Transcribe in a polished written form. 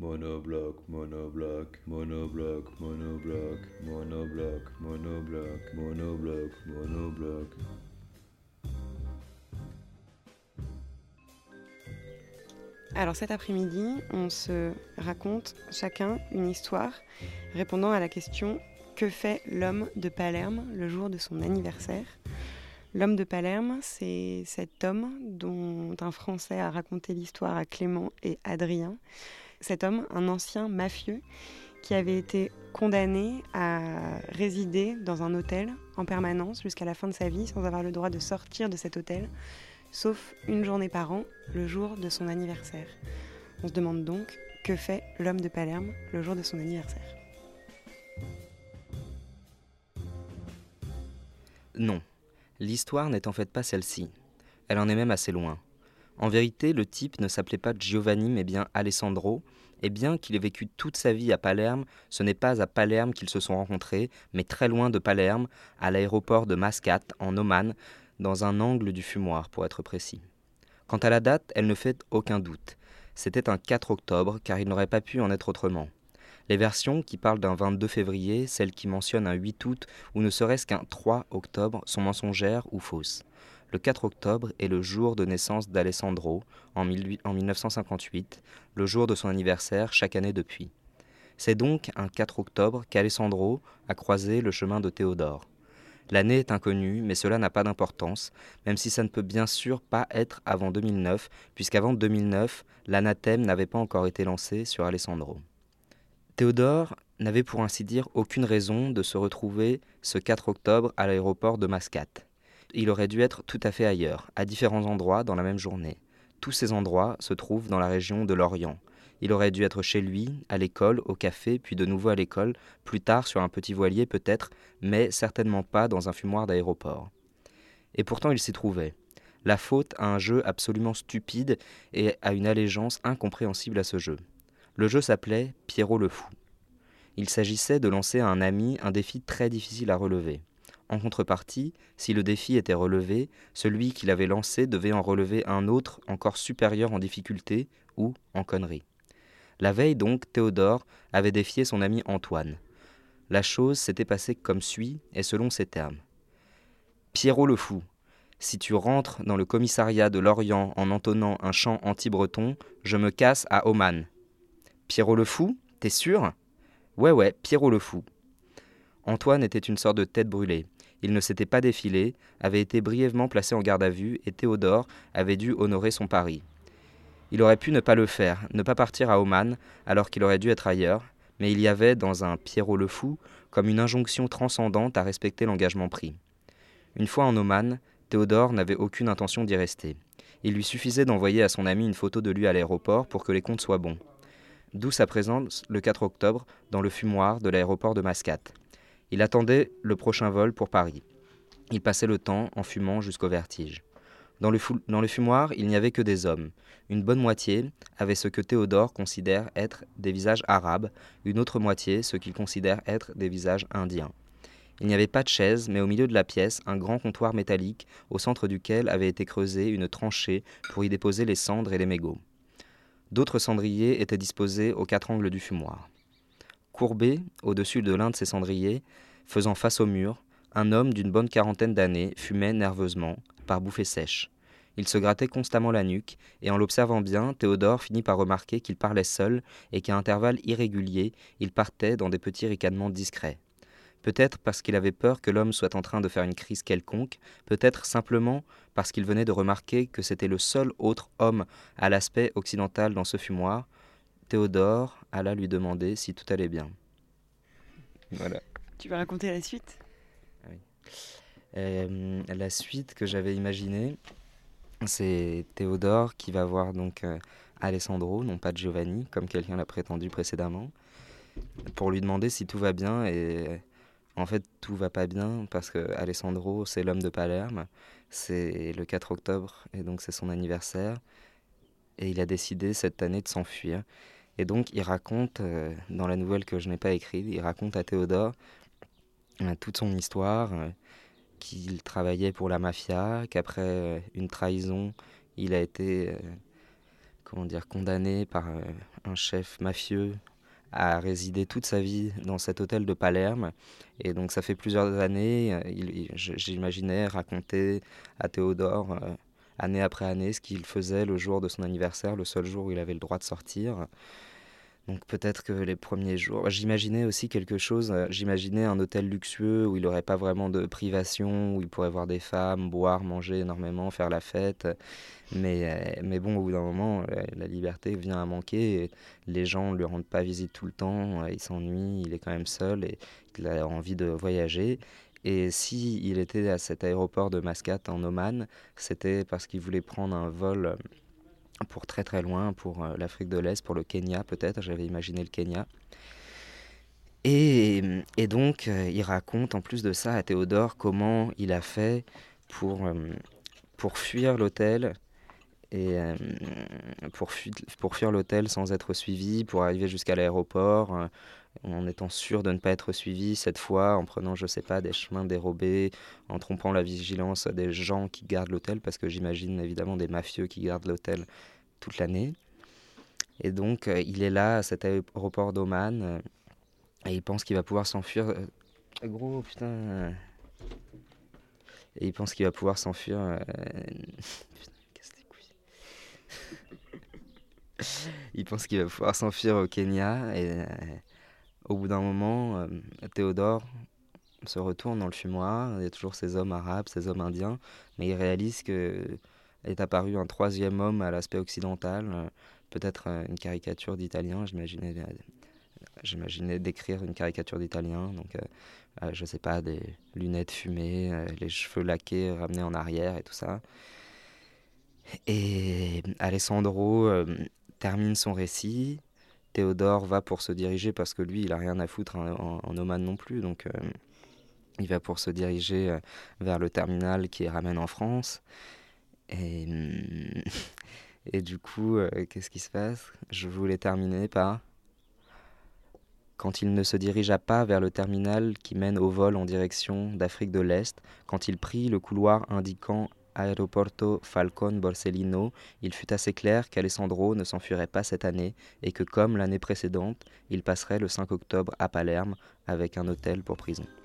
Monobloc, monobloc, monobloc, monobloc, monobloc, monobloc, monobloc, monobloc. Alors cet après-midi, on se raconte chacun une histoire répondant à la question « Que fait l'homme de Palerme le jour de son anniversaire ?» L'homme de Palerme, c'est cet homme dont un Français a raconté l'histoire à Clément et Adrien. Cet homme, un ancien mafieux qui avait été condamné à résider dans un hôtel en permanence jusqu'à la fin de sa vie sans avoir le droit de sortir de cet hôtel, sauf une journée par an, le jour de son anniversaire. On se demande donc que fait l'homme de Palerme le jour de son anniversaire. Non, l'histoire n'est en fait pas celle-ci. Elle en est même assez loin. En vérité, le type ne s'appelait pas Giovanni mais bien Alessandro, et bien qu'il ait vécu toute sa vie à Palerme, ce n'est pas à Palerme qu'ils se sont rencontrés, mais très loin de Palerme, à l'aéroport de Mascate, en Oman, dans un angle du fumoir pour être précis. Quant à la date, elle ne fait aucun doute. C'était un 4 octobre, car il n'aurait pas pu en être autrement. Les versions qui parlent d'un 22 février, celles qui mentionnent un 8 août ou ne serait-ce qu'un 3 octobre sont mensongères ou fausses. Le 4 octobre est le jour de naissance d'Alessandro, en 1958, le jour de son anniversaire chaque année depuis. C'est donc un 4 octobre qu'Alessandro a croisé le chemin de Théodore. L'année est inconnue, mais cela n'a pas d'importance, même si ça ne peut bien sûr pas être avant 2009, puisqu'avant 2009, l'anathème n'avait pas encore été lancé sur Alessandro. Théodore n'avait pour ainsi dire aucune raison de se retrouver ce 4 octobre à l'aéroport de Mascate. Il aurait dû être tout à fait ailleurs, à différents endroits dans la même journée. Tous ces endroits se trouvent dans la région de l'Orient. Il aurait dû être chez lui, à l'école, au café, puis de nouveau à l'école, plus tard sur un petit voilier peut-être, mais certainement pas dans un fumoir d'aéroport. Et pourtant il s'y trouvait. La faute à un jeu absolument stupide et à une allégeance incompréhensible à ce jeu. Le jeu s'appelait Pierrot le Fou. Il s'agissait de lancer à un ami un défi très difficile à relever. En contrepartie, si le défi était relevé, celui qui l'avait lancé devait en relever un autre encore supérieur en difficulté ou en connerie. La veille donc, Théodore avait défié son ami Antoine. La chose s'était passée comme suit et selon ces termes. Pierrot le Fou, si tu rentres dans le commissariat de l'Orient en entonnant un chant anti-breton, je me casse à Oman. Pierrot le Fou, t'es sûr ? Ouais, Pierrot le Fou. Antoine était une sorte de tête brûlée. Il ne s'était pas défilé, avait été brièvement placé en garde à vue et Théodore avait dû honorer son pari. Il aurait pu ne pas le faire, ne pas partir à Oman alors qu'il aurait dû être ailleurs, mais il y avait dans un Pierrot le Fou comme une injonction transcendante à respecter l'engagement pris. Une fois en Oman, Théodore n'avait aucune intention d'y rester. Il lui suffisait d'envoyer à son ami une photo de lui à l'aéroport pour que les comptes soient bons. D'où sa présence le 4 octobre dans le fumoir de l'aéroport de Mascate. Il attendait le prochain vol pour Paris. Il passait le temps en fumant jusqu'au vertige. Dans le fumoir, il n'y avait que des hommes. Une bonne moitié avait ce que Théodore considère être des visages arabes, une autre moitié ce qu'il considère être des visages indiens. Il n'y avait pas de chaise, mais au milieu de la pièce, un grand comptoir métallique, au centre duquel avait été creusée une tranchée pour y déposer les cendres et les mégots. D'autres cendriers étaient disposés aux quatre angles du fumoir. Courbé au-dessus de l'un de ces cendriers, faisant face au mur, un homme d'une bonne quarantaine d'années fumait nerveusement, par bouffées sèches. Il se grattait constamment la nuque, et en l'observant bien, Théodore finit par remarquer qu'il parlait seul et qu'à intervalles irréguliers, il partait dans des petits ricanements discrets. Peut-être parce qu'il avait peur que l'homme soit en train de faire une crise quelconque, peut-être simplement parce qu'il venait de remarquer que c'était le seul autre homme à l'aspect occidental dans ce fumoir. Théodore alla lui demander si tout allait bien. Voilà. Tu veux raconter la suite ? Oui. La suite que j'avais imaginée, c'est Théodore qui va voir donc Alessandro, non pas Giovanni, comme quelqu'un l'a prétendu précédemment, pour lui demander si tout va bien. Et en fait, tout va pas bien parce que Alessandro, c'est l'homme de Palerme, c'est le 4 octobre et donc c'est son anniversaire. Et il a décidé cette année de s'enfuir. Et donc il raconte, dans la nouvelle que je n'ai pas écrite, il raconte à Théodore toute son histoire, qu'il travaillait pour la mafia, qu'après une trahison, il a été condamné par un chef mafieux à résider toute sa vie dans cet hôtel de Palerme. Et donc ça fait plusieurs années, j'imaginais raconter à Théodore, année après année, ce qu'il faisait le jour de son anniversaire, le seul jour où il avait le droit de sortir. Donc peut-être que les premiers jours... J'imaginais aussi quelque chose, j'imaginais un hôtel luxueux où il n'aurait pas vraiment de privation, où il pourrait voir des femmes, boire, manger énormément, faire la fête. Mais bon, au bout d'un moment, la liberté vient à manquer. Et les gens ne lui rendent pas visite tout le temps, il s'ennuie, il est quand même seul et il a envie de voyager. Et si il était à cet aéroport de Mascate en Oman, c'était parce qu'il voulait prendre un vol pour très très loin, pour l'Afrique de l'Est, pour le Kenya peut-être, j'avais imaginé le Kenya. Et donc, il raconte en plus de ça à Théodore comment il a fait pour fuir l'hôtel et pour fuir l'hôtel sans être suivi, pour arriver jusqu'à l'aéroport, en étant sûr de ne pas être suivi cette fois, en prenant, je sais pas, des chemins dérobés, en trompant la vigilance des gens qui gardent l'hôtel, parce que j'imagine évidemment des mafieux qui gardent l'hôtel toute l'année. Et donc, il est là, à cet aéroport d'Oman, et il pense qu'il va pouvoir s'enfuir. Gros, putain. Et il pense qu'il va pouvoir s'enfuir. Putain, casse les couilles. Il pense qu'il va pouvoir s'enfuir au Kenya, et au bout d'un moment, Théodore se retourne dans le fumoir. Il y a toujours ces hommes arabes, ces hommes indiens, mais il réalise que est apparu un troisième homme à l'aspect occidental, peut-être une caricature d'italien. J'imaginais décrire une caricature d'italien, donc je sais pas, des lunettes fumées, les cheveux laqués ramenés en arrière et tout ça. Et Alessandro termine son récit. Théodore va pour se diriger, parce que lui il a rien à foutre en Oman non plus, donc il va pour se diriger vers le terminal qui ramène en France. Et, et du coup, qu'est-ce qui se passe ? Je voulais terminer par... Quand il ne se dirigea pas vers le terminal qui mène au vol en direction d'Afrique de l'Est, quand il prit le couloir indiquant Aeroporto Falcon Borsellino, il fut assez clair qu'Alessandro ne s'enfuirait pas cette année et que, comme l'année précédente, il passerait le 5 octobre à Palerme avec un hôtel pour prison.